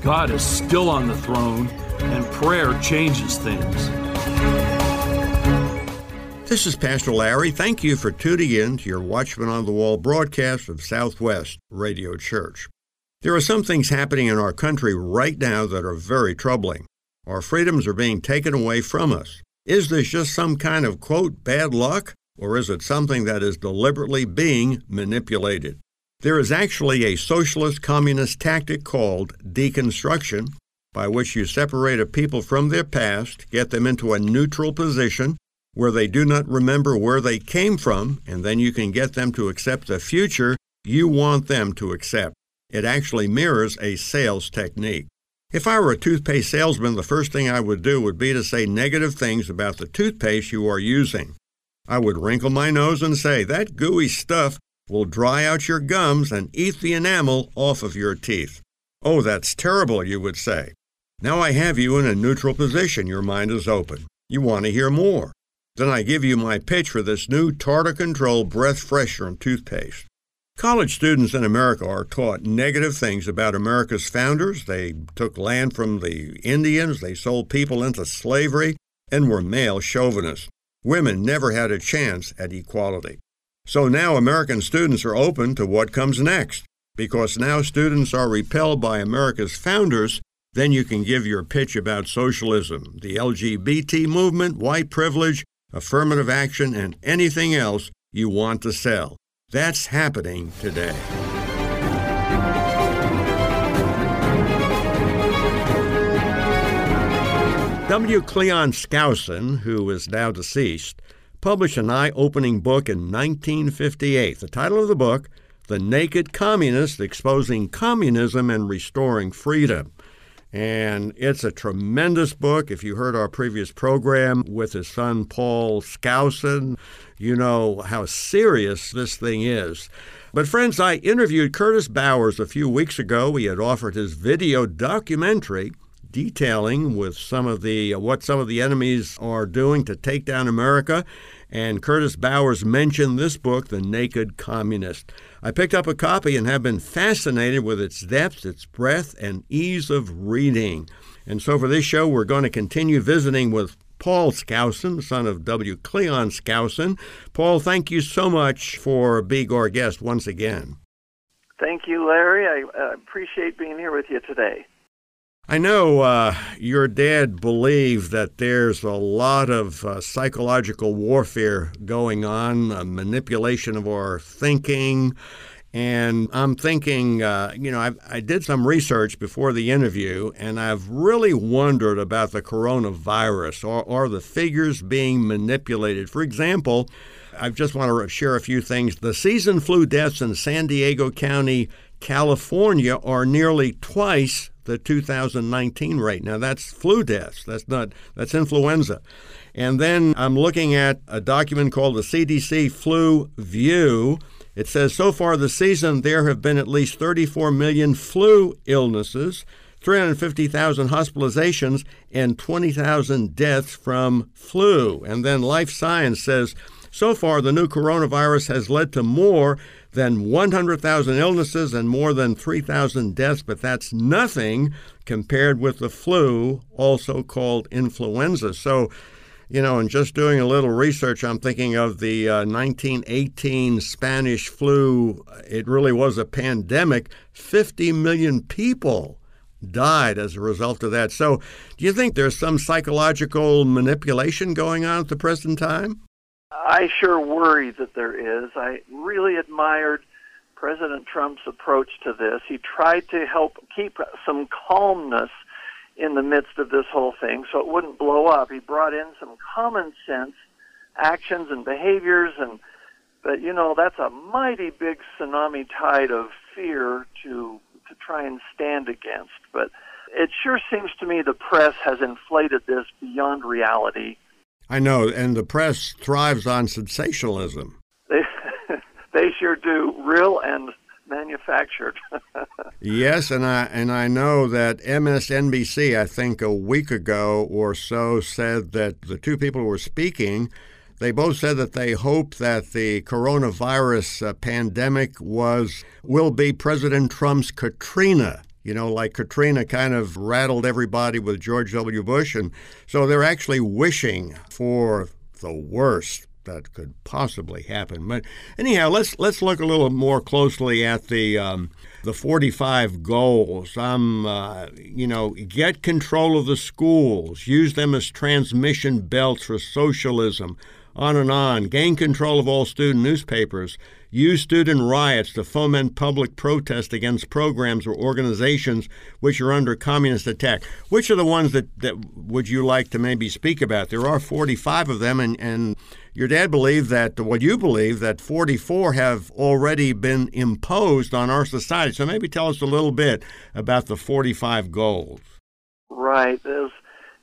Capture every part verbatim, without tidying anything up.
God is still on the throne, and prayer changes things. This is Pastor Larry. Thank you for tuning in to your Watchman on the Wall broadcast of Southwest Radio Church. There are some things happening in our country right now that are very troubling. Our freedoms are being taken away from us. Is this just some kind of, quote, bad luck, or is it something that is deliberately being manipulated? There is actually a socialist communist tactic called deconstruction, by which you separate a people from their past, get them into a neutral position where they do not remember where they came from, and then you can get them to accept the future you want them to accept. It actually mirrors a sales technique. If I were a toothpaste salesman, the first thing I would do would be to say negative things about the toothpaste you are using. I would wrinkle my nose and say, that gooey stuff will dry out your gums and eat the enamel off of your teeth. Oh, that's terrible, you would say. Now I have you in a neutral position. Your mind is open. You want to hear more. Then I give you my pitch for this new Tartar Control Breath Freshener toothpaste. College students in America are taught negative things about America's founders. They took land from the Indians, they sold people into slavery, and were male chauvinists. Women never had a chance at equality. So now American students are open to what comes next. Because now students are repelled by America's founders, then you can give your pitch about socialism, the L G B T movement, white privilege, affirmative action, and anything else you want to sell. That's happening today. W. Cleon Skousen, who is now deceased, published an eye-opening book in nineteen fifty-eight. The title of the book, The Naked Communist, Exposing Communism and Restoring Freedom. And it's a tremendous book. If you heard our previous program with his son Paul Skousen, you know how serious this thing is. But friends, I interviewed Curtis Bowers a few weeks ago. He had offered his video documentary detailing with some of the uh, what some of the enemies are doing to take down America. And Curtis Bowers mentioned this book, The Naked Communist. I picked up a copy and have been fascinated with its depth, its breadth, and ease of reading. And so for this show, we're going to continue visiting with Paul Skousen, son of W. Cleon Skousen. Paul, thank you so much for being our guest once again. Thank you, Larry. I uh, appreciate being here with you today. I know uh, your dad believed that there's a lot of uh, psychological warfare going on, uh, manipulation of our thinking. And I'm thinking, uh, you know, I, I did some research before the interview, and I've really wondered about the coronavirus. Are, are the figures being manipulated? For example, I just want to share a few things. The season flu deaths in San Diego County, California, are nearly twice the two thousand nineteen rate. Now, that's flu deaths. That's not, that's influenza. And then I'm looking at a document called the C D C Flu View. It says, so far this season, there have been at least thirty-four million flu illnesses, three hundred fifty thousand hospitalizations, and twenty thousand deaths from flu. And then Life Science says, so far, the new coronavirus has led to more than one hundred thousand illnesses and more than three thousand deaths, but that's nothing compared with the flu, also called influenza. So, you know, and just doing a little research, I'm thinking of the uh, nineteen eighteen Spanish flu. It really was a pandemic. fifty million people died as a result of that. So do you think there's some psychological manipulation going on at the present time? I sure worry that there is. I really admired President Trump's approach to this. He tried to help keep some calmness in the midst of this whole thing so it wouldn't blow up. He brought in some common sense actions and behaviors, and but, you know, that's a mighty big tsunami tide of fear to to try and stand against. But it sure seems to me the press has inflated this beyond reality. I know, and the press thrives on sensationalism. They, they sure do, real and manufactured. Yes, and I and I know that M S N B C, I think a week ago or so, said that the two people who were speaking, they both said that they hope that the coronavirus uh, pandemic was will be President Trump's Katrina You know, like Katrina kind of rattled everybody with George W. Bush. And so they're actually wishing for the worst that could possibly happen. But anyhow, let's let's look a little more closely at the um, the forty-five goals. Um, uh, you know, get control of the schools, use them as transmission belts for socialism, on and on. Gain control of all student newspapers. Use student riots to foment public protest against programs or organizations which are under communist attack. Which are the ones that, that would you like to maybe speak about? There are forty-five of them, and, and your dad believed that, well, you believe that forty-four have already been imposed on our society. So maybe tell us a little bit about the forty-five goals. Right. There's,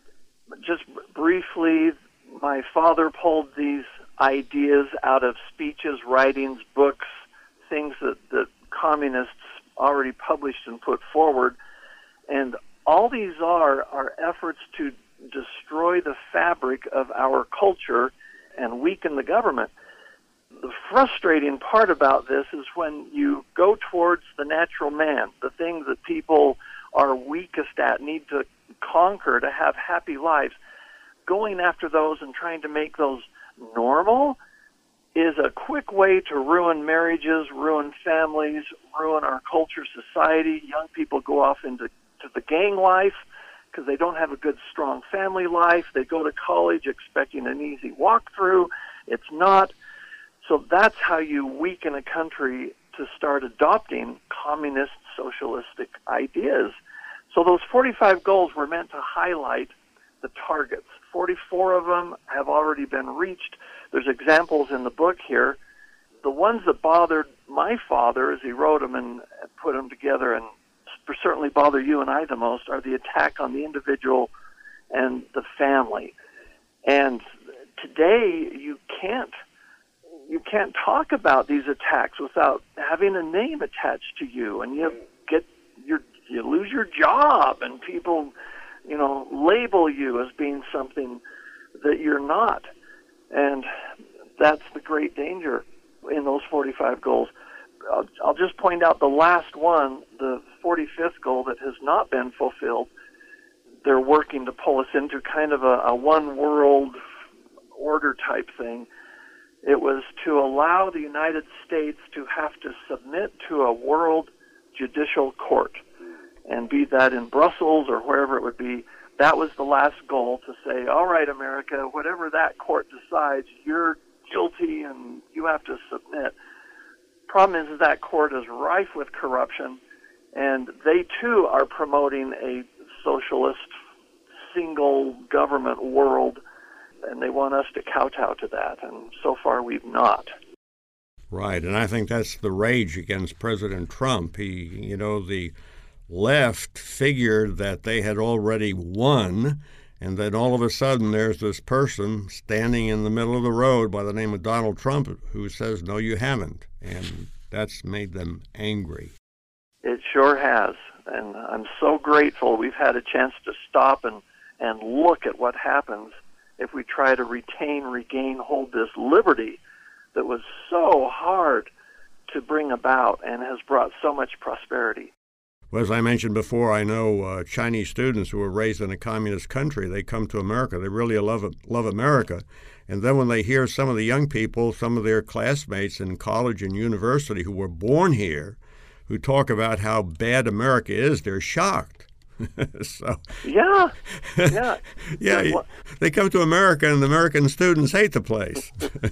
just briefly, my father pulled these ideas out of speeches, writings, books, things that, that communists already published and put forward. And all these are are efforts to destroy the fabric of our culture and weaken the government. The frustrating part about this is when you go towards the natural man, the things that people are weakest at, need to conquer to have happy lives, going after those and trying to make those normal is a quick way to ruin marriages, ruin families, ruin our culture, society. Young people go off into to the gang life because they don't have a good, strong family life. They go to college expecting an easy walkthrough. It's not. So that's how you weaken a country, to start adopting communist, socialistic ideas. So those forty-five goals were meant to highlight the targets. forty-four of them have already been reached. There's examples in the book here. The ones that bothered my father as he wrote them and put them together, and certainly bother you and I the most, are the attack on the individual and the family. And today you can't you can't talk about these attacks without having a name attached to you, and you get your you lose your job, and people, you know, label you as being something that you're not. And that's the great danger in those forty-five goals. I'll, I'll just point out the last one, the forty-fifth goal that has not been fulfilled. They're working to pull us into kind of a, a one world order type thing. It was to allow the United States to have to submit to a world judicial court, and be that in Brussels or wherever it would be. That was the last goal, to say, all right, America, whatever that court decides, you're guilty and you have to submit. Problem is, is that court is rife with corruption, and they too are promoting a socialist single government world, and they want us to kowtow to that, and so far we've not. Right, and I think that's the rage against President Trump. He, you know, the left figured that they had already won, and then all of a sudden there's this person standing in the middle of the road by the name of Donald Trump who says, no, you haven't. And that's made them angry. It sure has. And I'm so grateful we've had a chance to stop and, and look at what happens if we try to retain, regain, hold this liberty that was so hard to bring about and has brought so much prosperity. Well, as I mentioned before, I know uh, Chinese students who were raised in a communist country. They come to America. They really love love America. And then when they hear some of the young people, some of their classmates in college and university who were born here, who talk about how bad America is, they're shocked. so Yeah, yeah. yeah, they come to America, and the American students hate the place.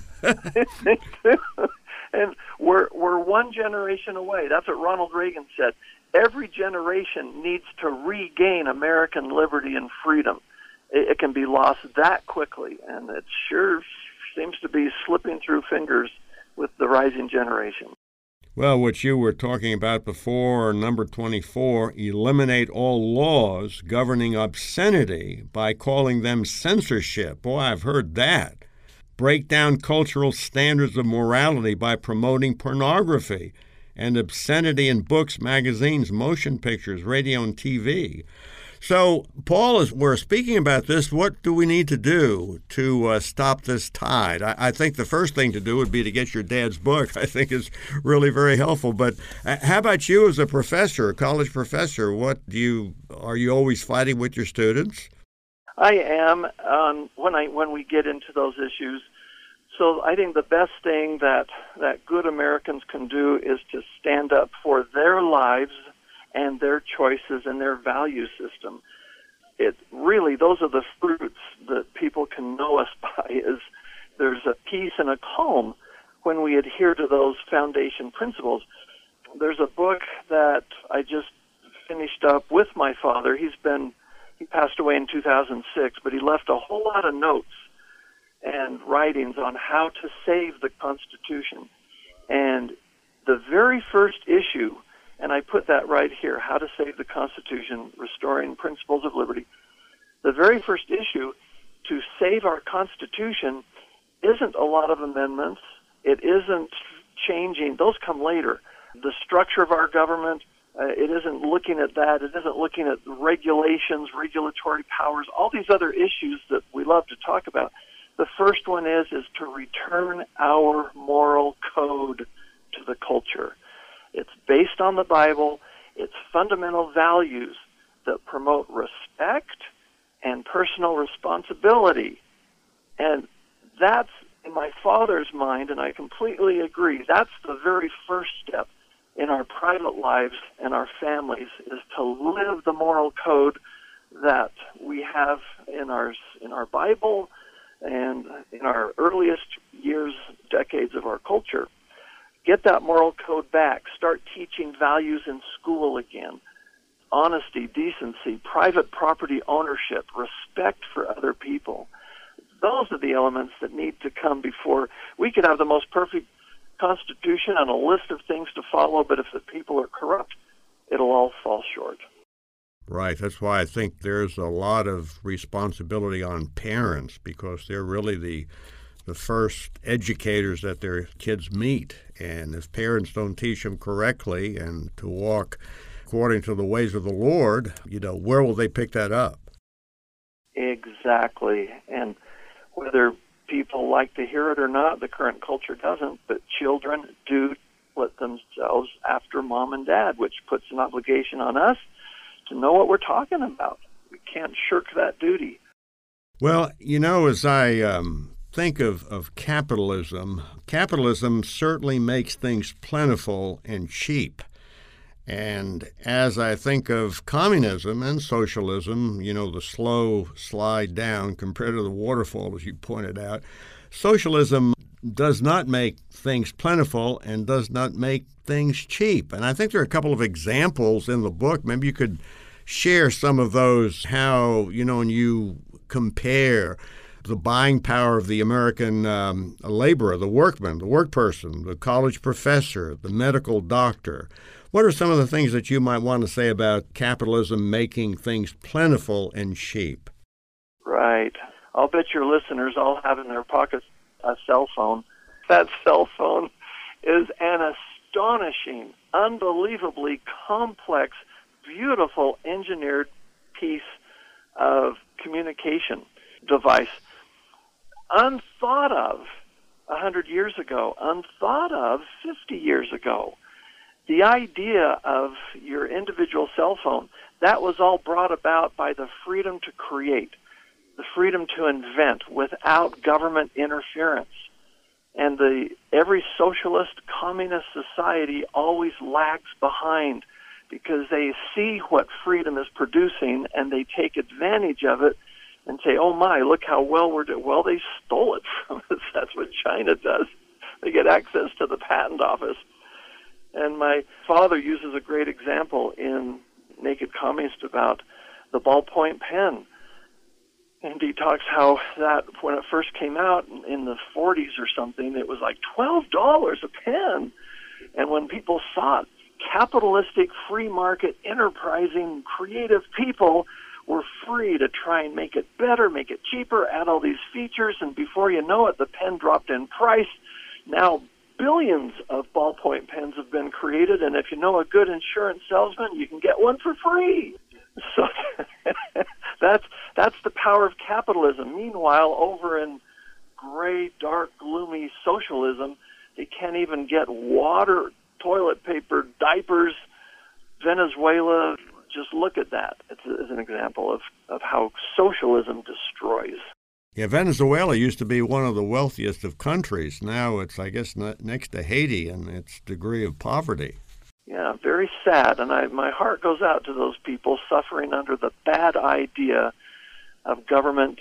They do. And we're, we're one generation away. That's what Ronald Reagan said. Every generation needs to regain American liberty and freedom. It, it can be lost that quickly, and it sure seems to be slipping through fingers with the rising generation. Well, what you were talking about before, number twenty-four, eliminate all laws governing obscenity by calling them censorship. Boy, I've heard that. Break down cultural standards of morality by promoting pornography and obscenity in books, magazines, motion pictures, radio, and T V. So, Paul, as we're speaking about this, what do we need to do to uh, stop this tide? I, I think the first thing to do would be to get your dad's book. I think is really very helpful. But uh, how about you as a professor, a college professor? What do you are you always fighting with your students? I am um, when I when we get into those issues. So I think the best thing that that good Americans can do is to stand up for their lives and their choices and their value system. It really, those are the fruits that people can know us by, is there's a peace and a calm when we adhere to those foundation principles. There's a book that I just finished up with my father. He's been, he passed away in two thousand six, but he left a whole lot of notes and writings on how to save the Constitution. And the very first issue, and I put that right here, How to Save the Constitution, Restoring Principles of Liberty. The very first issue to save our Constitution isn't a lot of amendments. It isn't changing. Those come later. The structure of our government, uh, it isn't looking at that. It isn't looking at regulations, regulatory powers, all these other issues that we love to talk about. The first one is, is to return our moral code to the culture. It's based on the Bible. It's fundamental values that promote respect and personal responsibility. And that's, in my father's mind, and I completely agree, that's the very first step in our private lives and our families, is to live the moral code that we have in our, in our Bible and in our earliest years, decades of our culture. Get that moral code back. Start teaching values in school again. Honesty, decency, private property ownership, respect for other people. Those are the elements that need to come before we could have the most perfect Constitution and a list of things to follow, but if the people are corrupt, it'll all fall short. Right. That's why I think there's a lot of responsibility on parents, because they're really the the first educators that their kids meet. And if parents don't teach them correctly and to walk according to the ways of the Lord, you know, where will they pick that up? Exactly. And whether people like to hear it or not, the current culture doesn't, but children do put themselves after mom and dad, which puts an obligation on us to know what we're talking about. We can't shirk that duty. Well, you know, as I um, think of, of capitalism, capitalism certainly makes things plentiful and cheap. And as I think of communism and socialism, you know, the slow slide down compared to the waterfall, as you pointed out, socialism does not make things plentiful and does not make things cheap. And I think there are a couple of examples in the book. Maybe you could share some of those, how, you know, when you compare the buying power of the American um, laborer, the workman, the workperson, the college professor, the medical doctor. What are some of the things that you might want to say about capitalism making things plentiful and cheap? Right. I'll bet your listeners all have in their pockets a cell phone. That cell phone is an astonishing, unbelievably complex, beautiful engineered piece of communication device. Unthought of a hundred years ago, unthought of fifty years ago. The idea of your individual cell phone, that was all brought about by the freedom to create, the freedom to invent without government interference. And the every socialist, communist society always lags behind because they see what freedom is producing and they take advantage of it and say, oh my, look how well we're doing. Well, they stole it from us. That's what China does. They get access to the patent office. And my father uses a great example in Naked Communist about the ballpoint pen. And he talks how that, when it first came out in the forties or something, it was like twelve dollars a pen. And when people saw it, capitalistic, free market, enterprising, creative people were free to try and make it better, make it cheaper, add all these features, and before you know it, the pen dropped in price. Now billions of ballpoint pens have been created, and if you know a good insurance salesman, you can get one for free. So that's that's the power of capitalism. Meanwhile, over in gray, dark, gloomy socialism, they can't even get water, toilet paper, diapers. Venezuela, just look at that. It's, it's an example of, of how socialism destroys. Yeah, Venezuela used to be one of the wealthiest of countries. Now it's, I guess, next to Haiti in its degree of poverty. Yeah, very sad. And I, my heart goes out to those people suffering under the bad idea of government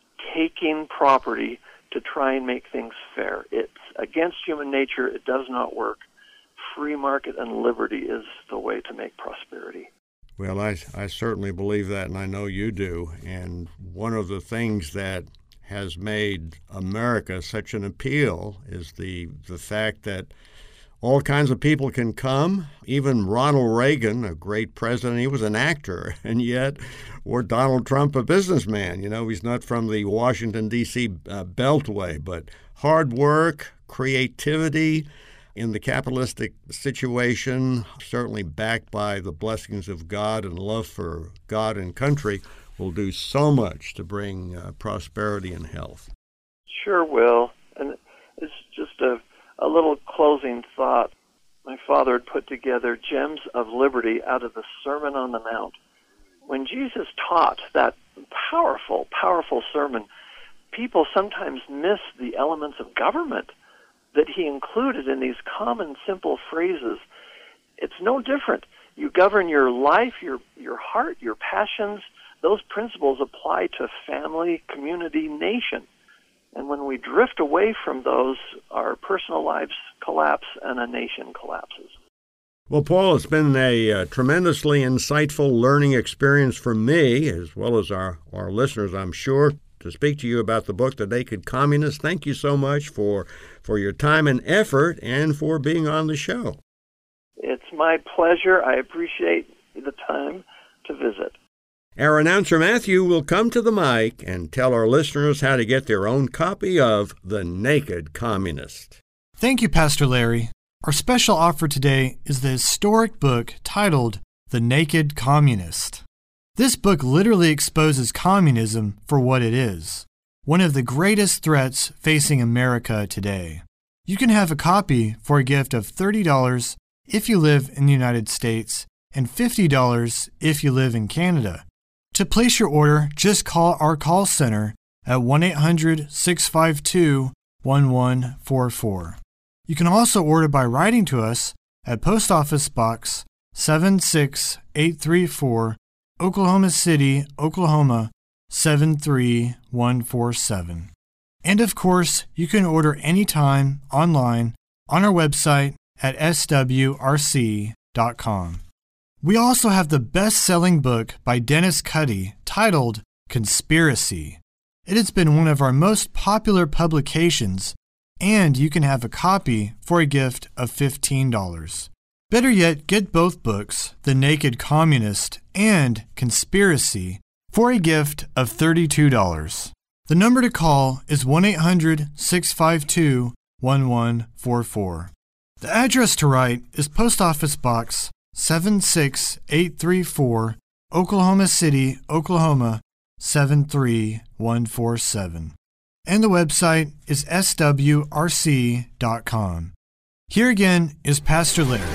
taking property to try and make things fair. It's against human nature. It does not work. Free market and liberty is the way to make prosperity. Well, I, I certainly believe that, and I know you do. And one of the things that has made America such an appeal is the the fact that all kinds of people can come. Even Ronald Reagan, a great president, he was an actor, and yet, or Donald Trump, a businessman. You know, he's not from the Washington, D C uh, beltway, but hard work, creativity in the capitalistic situation, certainly backed by the blessings of God and love for God and country, will do so much to bring uh, prosperity and health. Sure will. And it's just a, a little closing thought. My father had put together Gems of Liberty out of the Sermon on the Mount. When Jesus taught that powerful, powerful sermon, people sometimes miss the elements of government that he included in these common, simple phrases. It's no different. You govern your life, your your heart, your passions. Those principles apply to family, community, nation. And when we drift away from those, our personal lives collapse and a nation collapses. Well, Paul, it's been a uh, tremendously insightful learning experience for me, as well as our, our listeners, I'm sure, to speak to you about the book, The Naked Communist. Thank you so much for, for your time and effort and for being on the show. It's my pleasure. I appreciate the time to visit. Our announcer, Matthew, will come to the mic and tell our listeners how to get their own copy of The Naked Communist. Thank you, Pastor Larry. Our special offer today is the historic book titled The Naked Communist. This book literally exposes communism for what it is, one of the greatest threats facing America today. You can have a copy for a gift of thirty dollars if you live in the United States and fifty dollars if you live in Canada. To place your order, just call our call center at one eight hundred, six five two, one one four four. You can also order by writing to us at Post Office Box seven six eight three four, Oklahoma City, Oklahoma seven three one four seven. And of course, you can order anytime online on our website at S W R C dot com. We also have the best-selling book by Dennis Cuddy titled Conspiracy. It has been one of our most popular publications, and you can have a copy for a gift of fifteen dollars. Better yet, get both books, The Naked Communist and Conspiracy, for a gift of thirty-two dollars. The number to call is one eight hundred, six five two, one one four four. The address to write is Post Office Box seven six eight three four, Oklahoma City, Oklahoma seven three one four seven. And the website is S W R C dot com. Here again is Pastor Larry.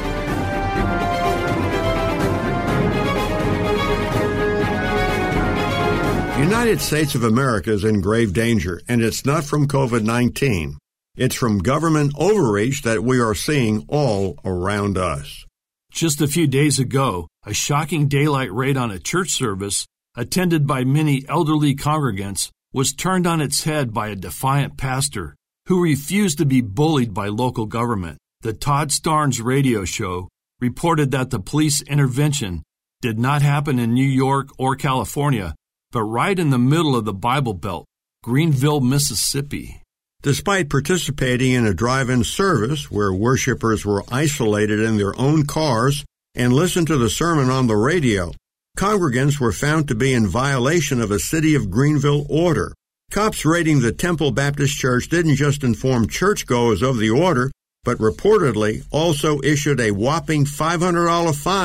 The United States of America is in grave danger, and it's not from covid nineteen. It's from government overreach that we are seeing all around us. Just a few days ago, a shocking daylight raid on a church service, attended by many elderly congregants, was turned on its head by a defiant pastor who refused to be bullied by local government. The Todd Starnes radio show reported that the police intervention did not happen in New York or California, but right in the middle of the Bible Belt, Greenville, Mississippi. Despite participating in a drive-in service where worshipers were isolated in their own cars and listened to the sermon on the radio, congregants were found to be in violation of a City of Greenville order. Cops raiding the Temple Baptist Church didn't just inform churchgoers of the order, but reportedly also issued a whopping five hundred dollars fine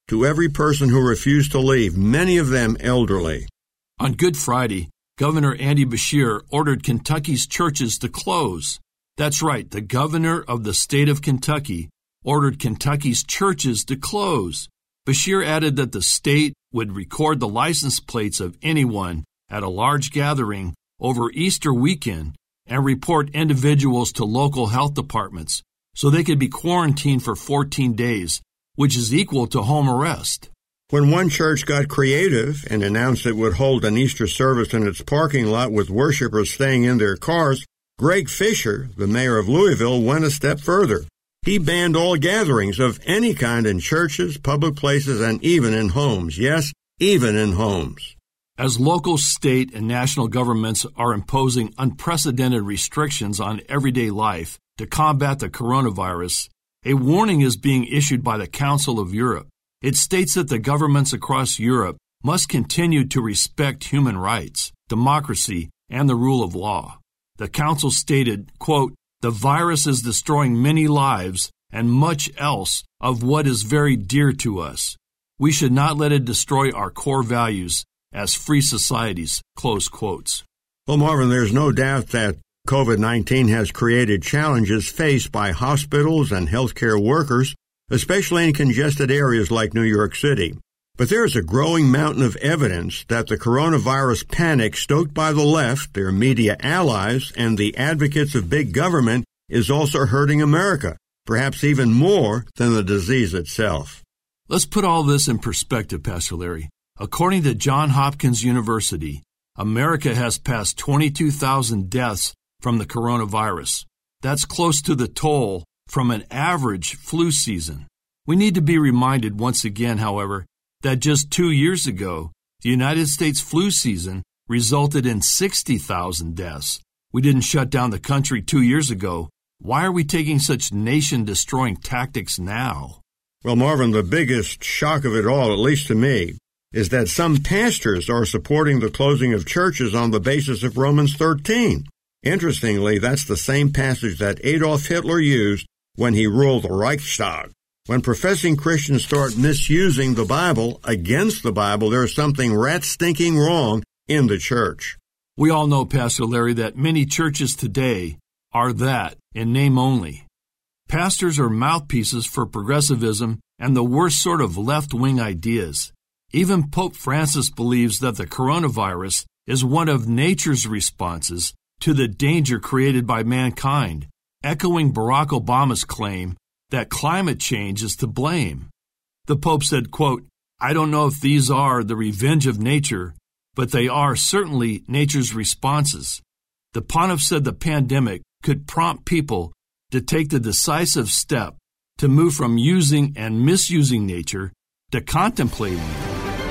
to every person who refused to leave, many of them elderly. On Good Friday, Governor Andy Beshear ordered Kentucky's churches to close. That's right, the governor of the state of Kentucky ordered Kentucky's churches to close. Beshear added that the state would record the license plates of anyone at a large gathering over Easter weekend and report individuals to local health departments so they could be quarantined for fourteen days, which is equal to home arrest. When one church got creative and announced it would hold an Easter service in its parking lot with worshipers staying in their cars, Greg Fisher, the mayor of Louisville, went a step further. He banned all gatherings of any kind in churches, public places, and even in homes. Yes, even in homes. As local, state, and national governments are imposing unprecedented restrictions on everyday life to combat the coronavirus, a warning is being issued by the Council of Europe. It states that the governments across Europe must continue to respect human rights, democracy, and the rule of law. The Council stated, quote, "The virus is destroying many lives and much else of what is very dear to us. We should not let it destroy our core values as free societies," close quotes. Well, Marvin, there's no doubt that COVID nineteen has created challenges faced by hospitals and healthcare workers, especially in congested areas like New York City. But there is a growing mountain of evidence that the coronavirus panic stoked by the left, their media allies, and the advocates of big government is also hurting America, perhaps even more than the disease itself. Let's put all this in perspective, Pastor Larry. According to Johns Hopkins University, America has passed twenty-two thousand deaths from the coronavirus. That's close to the toll from an average flu season. We need to be reminded once again, however, that just two years ago, the United States flu season resulted in sixty thousand deaths. We didn't shut down the country two years ago. Why are we taking such nation-destroying tactics now? Well, Marvin, the biggest shock of it all, at least to me, is that some pastors are supporting the closing of churches on the basis of Romans thirteen. Interestingly, that's the same passage that Adolf Hitler used when he ruled the Reichstag. When professing Christians start misusing the Bible against the Bible, there's something rat-stinking wrong in the church. We all know, Pastor Larry, that many churches today are that, in name only. Pastors are mouthpieces for progressivism and the worst sort of left-wing ideas. Even Pope Francis believes that the coronavirus is one of nature's responses to the danger created by mankind, echoing Barack Obama's claim that climate change is to blame. The Pope said, quote, "I don't know if these are the revenge of nature, but they are certainly nature's responses." The Pontiff said the pandemic could prompt people to take the decisive step to move from using and misusing nature to contemplating it.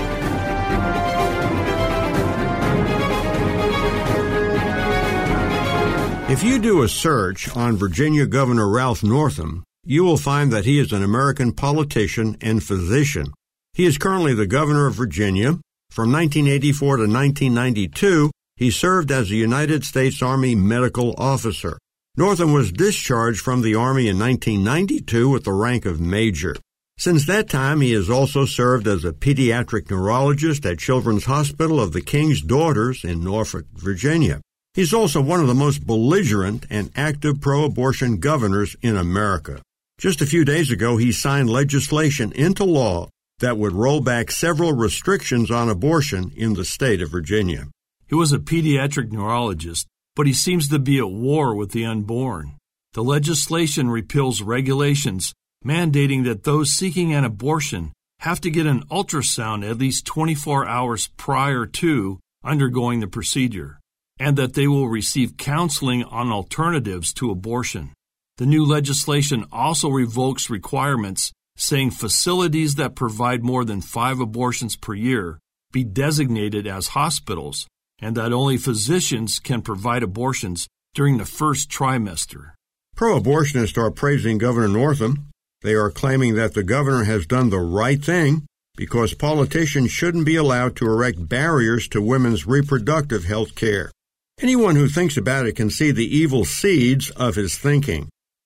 If you do a search on Virginia Governor Ralph Northam, you will find that he is an American politician and physician. He is currently the governor of Virginia. From nineteen eighty-four to nineteen ninety-two, he served as a United States Army medical officer. Northam was discharged from the Army in nineteen ninety-two with the rank of major. Since that time, he has also served as a pediatric neurologist at Children's Hospital of the King's Daughters in Norfolk, Virginia. He's also one of the most belligerent and active pro-abortion governors in America. Just a few days ago, he signed legislation into law that would roll back several restrictions on abortion in the state of Virginia. He was a pediatric neurologist, but he seems to be at war with the unborn. The legislation repeals regulations mandating that those seeking an abortion have to get an ultrasound at least twenty-four hours prior to undergoing the procedure, and that they will receive counseling on alternatives to abortion. The new legislation also revokes requirements saying facilities that provide more than five abortions per year be designated as hospitals, and that only physicians can provide abortions during the first trimester. Pro-abortionists are praising Governor Northam. They are claiming that the governor has done the right thing because politicians shouldn't be allowed to erect barriers to women's reproductive health care. Anyone who thinks about it can see the evil seeds of his thinking.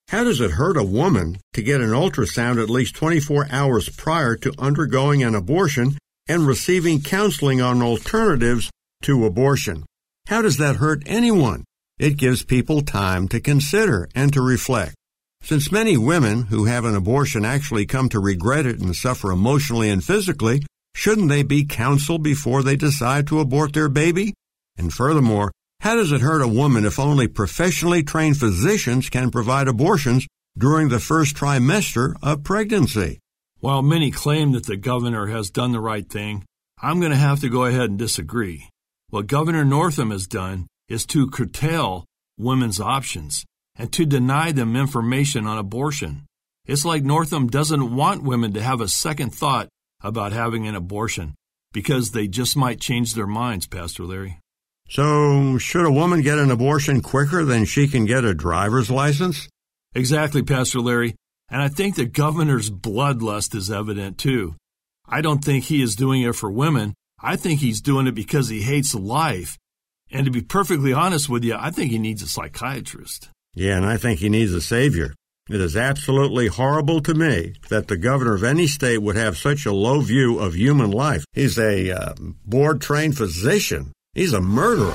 How does it hurt a woman to get an ultrasound at least twenty-four hours prior to undergoing an abortion and receiving counseling on alternatives to abortion? How does that hurt anyone? It gives people time to consider and to reflect. Since many women who have an abortion actually come to regret it and suffer emotionally and physically, shouldn't they be counseled before they decide to abort their baby? And furthermore, how does it hurt a woman if only professionally trained physicians can provide abortions during the first trimester of pregnancy? While many claim that the governor has done the right thing, I'm going to have to go ahead and disagree. What Governor Northam has done is to curtail women's options and to deny them information on abortion. It's like Northam doesn't want women to have a second thought about having an abortion because they just might change their minds, Pastor Larry. So, should a woman get an abortion quicker than she can get a driver's license? Exactly, Pastor Larry. And I think the governor's bloodlust is evident, too. I don't think he is doing it for women. I think he's doing it because he hates life. And to be perfectly honest with you, I think he needs a psychiatrist. Yeah, and I think he needs a savior. It is absolutely horrible to me that the governor of any state would have such a low view of human life. He's a uh, board-trained physician. He's a murderer.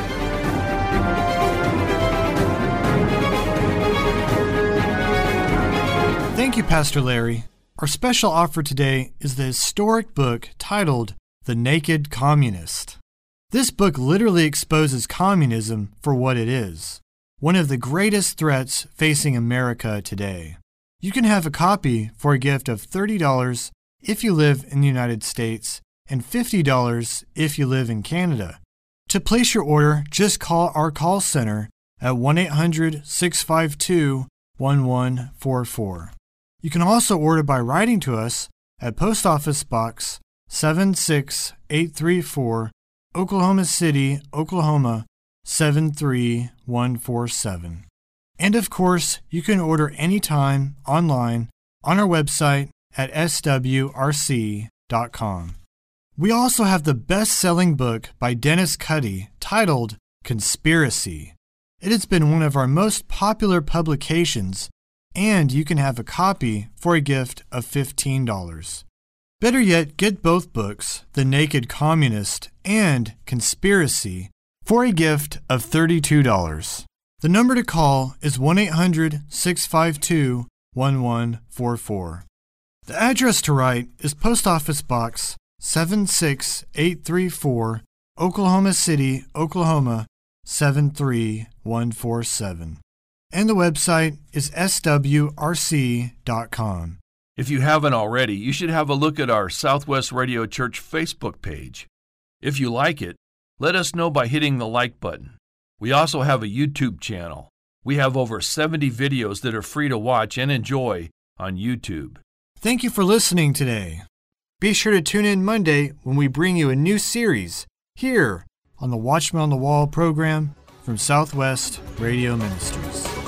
Thank you, Pastor Larry. Our special offer today is the historic book titled The Naked Communist. This book literally exposes communism for what it is, one of the greatest threats facing America today. You can have a copy for a gift of thirty dollars if you live in the United States and fifty dollars if you live in Canada. To place your order, just call our call center at one eight hundred, six five two, one one four four. You can also order by writing to us at Post Office Box seven six eight three four, Oklahoma City, Oklahoma seven three one four seven. And of course, you can order anytime online on our website at s w r c dot com. We also have the best-selling book by Dennis Cuddy titled Conspiracy. It has been one of our most popular publications, and you can have a copy for a gift of fifteen dollars. Better yet, get both books, The Naked Communist and Conspiracy, for a gift of thirty-two dollars. The number to call is one eight hundred, six five two, one one four four. The address to write is Post Office Box seven six eight three four, Oklahoma City, Oklahoma seven three one four seven. And the website is s w r c dot com. If you haven't already, you should have a look at our Southwest Radio Church Facebook page. If you like it, let us know by hitting the like button. We also have a YouTube channel. We have over seventy videos that are free to watch and enjoy on YouTube. Thank you for listening today. Be sure to tune in Monday when we bring you a new series here on the Watchman on the Wall program from Southwest Radio Ministries.